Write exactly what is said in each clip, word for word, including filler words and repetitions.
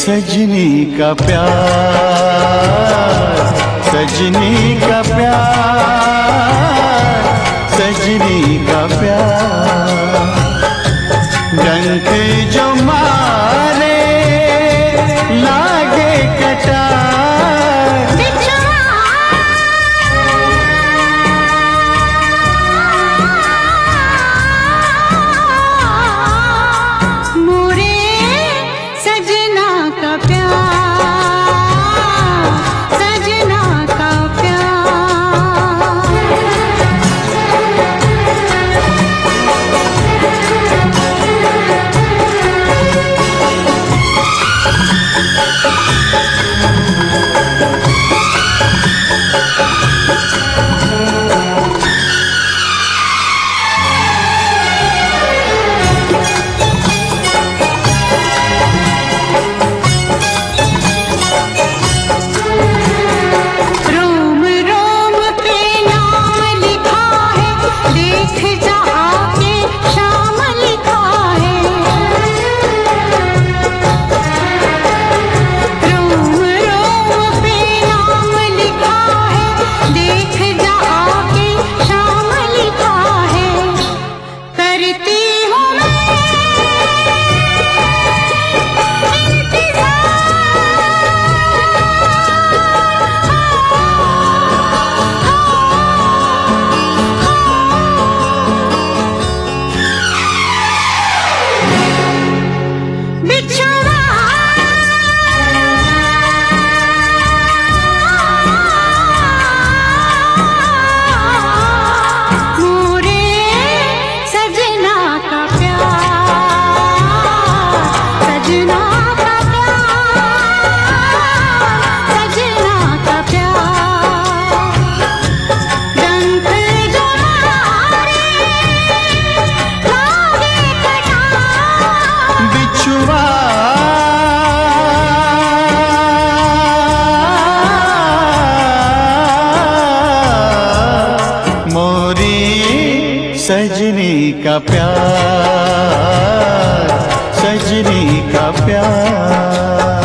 सजनी का प्यार, सजनी का प्यार, सजनी का प्यार। डंक जो मारे लागे कटार, मोरे सजना का प्यार, सजना का प्यार। रोम रोम पे नाम लिखा है, देख जा आके शाम लिखा है। रोम रोम पे नाम लिखा है, देख जा आके शाम लिखा है। करती हूँ मैं बिछुआ मोरे सजना का प्यार, सजना का प्यार, सजना का प्यार। डंक जो मारे लागे कटार, बिछुआ मोरी सजनी का प्यार, सजनी का प्यार।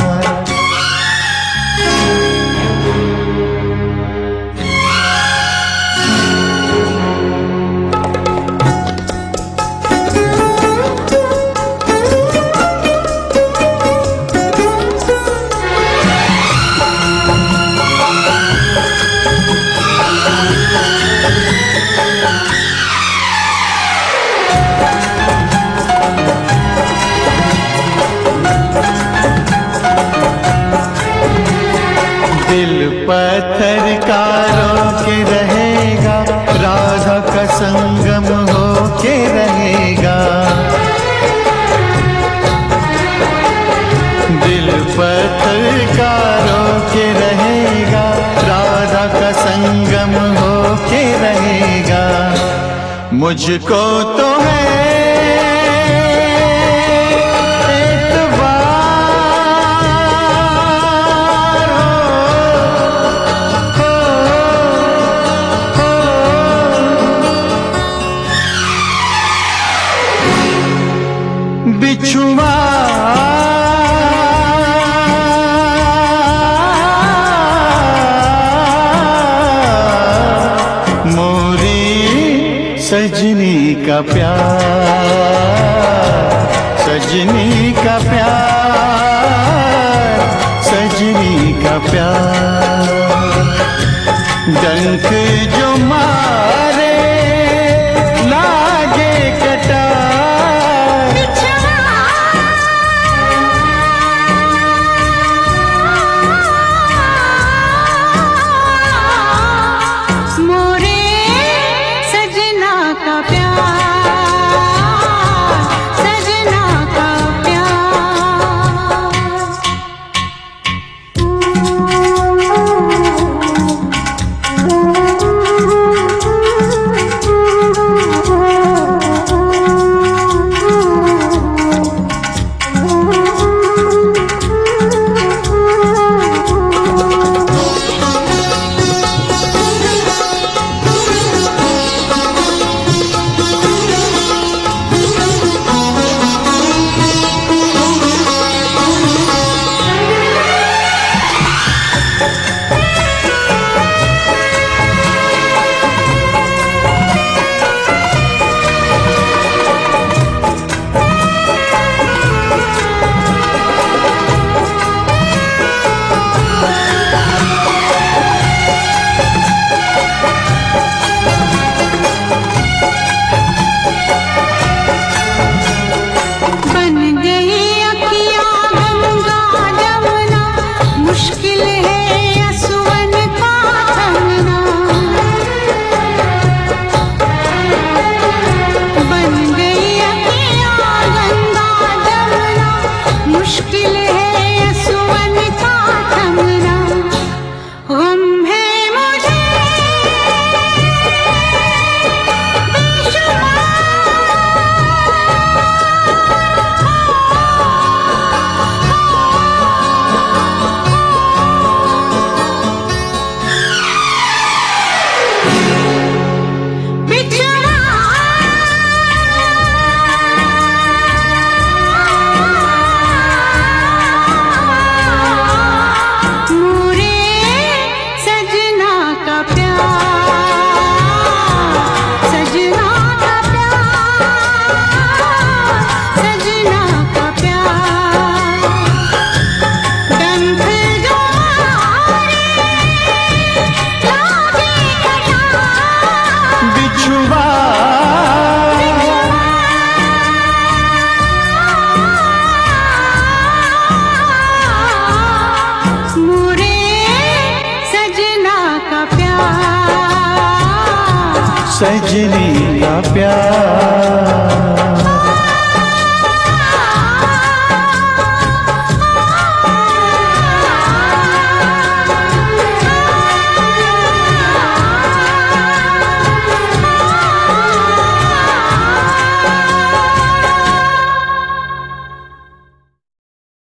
दिल पत्थर का रोके रहेगा, राधा का संगम होके रहेगा। दिल पत्थर का रोके रहेगा, राधा का संगम होके रहेगा। मुझको तो है एतबार, हो, हो, हो। बिछुआ मोरी सजनी का प्यार, सजनी का प्यार, सजनी का प्यार। डंक जो मारे लागे कटार, मोरे सजना का प्यार, सजना का प्यार। सजनी का प्यार।